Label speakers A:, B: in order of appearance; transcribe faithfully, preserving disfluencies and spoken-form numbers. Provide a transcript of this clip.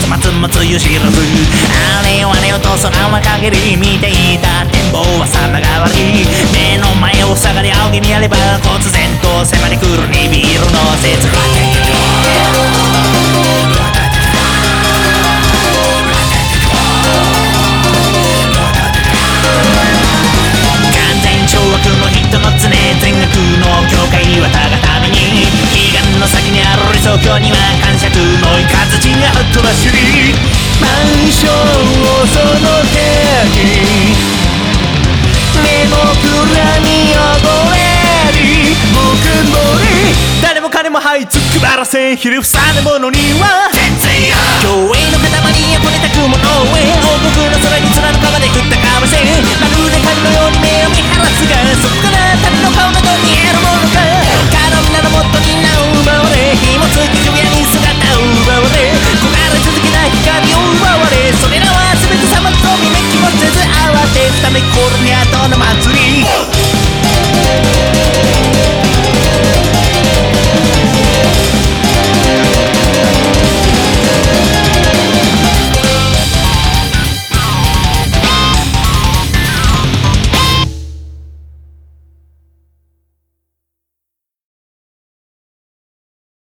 A: 末もつゆ知らず、あれよあれよと空は陰り見ていた展望は様変わり、目の前を塞がり仰ぎ見やれば忽然と迫り来るにビールの節。掌握の人の常全額の境界にはたがために、悲願の先にある理想郷には感謝とのいかずちがほっとばしり、満章をその手に目の蔵に溺れり、僕もり誰も彼も這いつくばらせひるふさぬ者には